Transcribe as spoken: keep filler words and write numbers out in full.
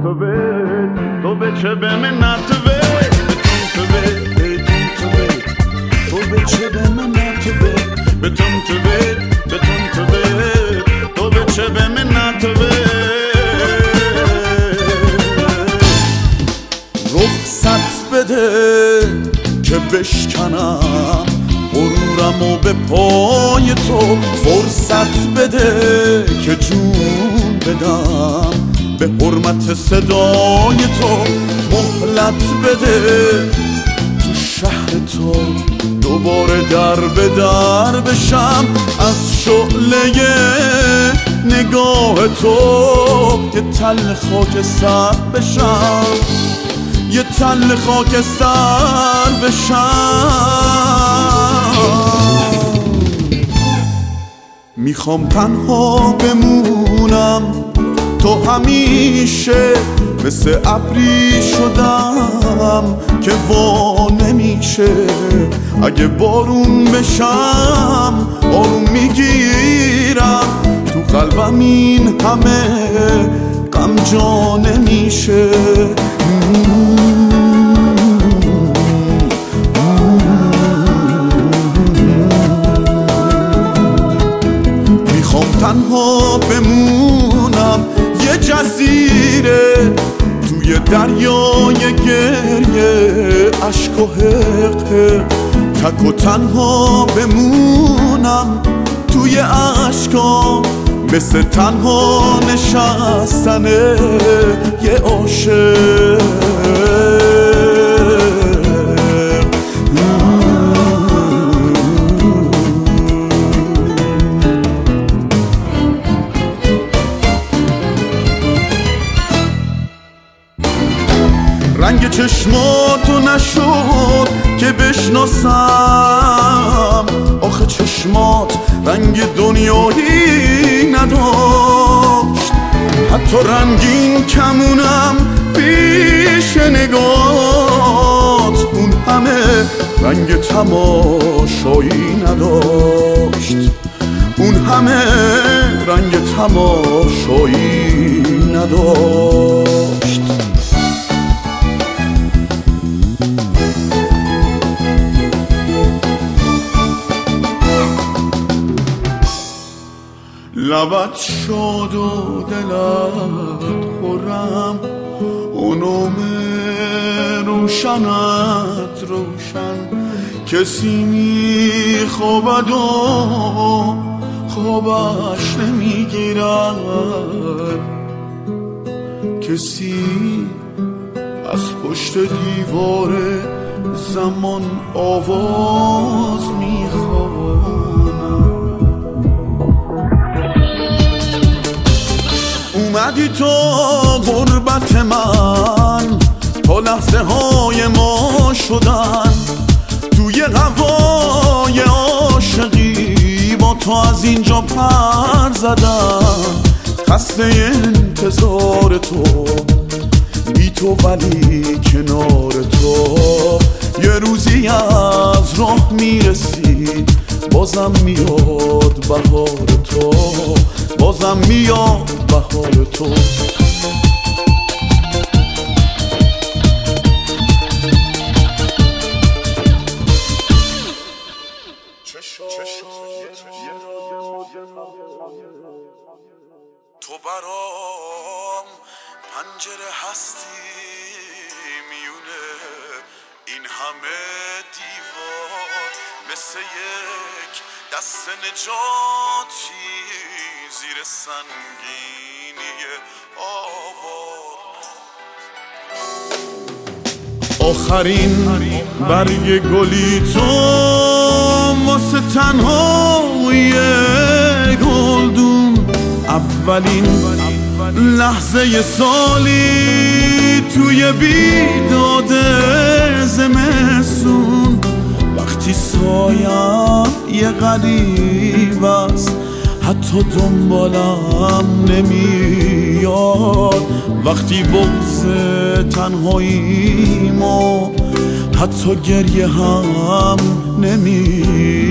تو به تو به چه به منت به تو به تو به تو به چه به منت به به تو به به تو به تو به چه به منت به رخصت بده که بشکنم غرورم و به پای تو فرصت بده که جون بدم به حرمت صدای تو مهلت بده تو شهر تو دوباره در به در بشم از شعله نگاه تو یه تل خاک سر بشم یه تل خاک سر بشم میخوام تنها بمونم تو همیشه مثل ابری شدم که وا نمیشه اگه بارون بشم آروم میگیرم تو قلبم این همه غم جا نمیشه میخوام تنها بمونم یه جزیره توی دریای گریه عشق و حق تک و تنها بمونم توی عشقا مثل تنها نشستن یه عاشق رنگ چشماتو نشد که بشناسم آخه چشمات رنگ دنیایی نداشت حتی رنگین کمونم پیش نگات اون همه رنگ تماشایی نداشت اون همه رنگ تماشایی نداشت لبت شاد و دلت خورم اونوم روشنت روشن کسی میخوابد و خوابش نمیگیرد کسی از پشت دیوار زمان آواز میخواد اومدی تو غربت من تا لحظه های ما شدن توی هوای عاشقی با تو از اینجا پر زدم خسته انتظار تو بی تو ولی کنار تو یه روزی از راه میرسی بازم میاد بهار تو بازم میاد بهار تو تو برام پنجره هستی میونه این همه دیوار مثل یک دست نجاتی زیر سنگینی آوار آخرین برگ گلی تو واسه تنهایی گلدون اولین لحظه سالی توی بیداد زمستون وقتی سایم یه غریب است حتی دنبالم نمیاد وقتی بغض تنهاییمو حتی گریه هم نمیاد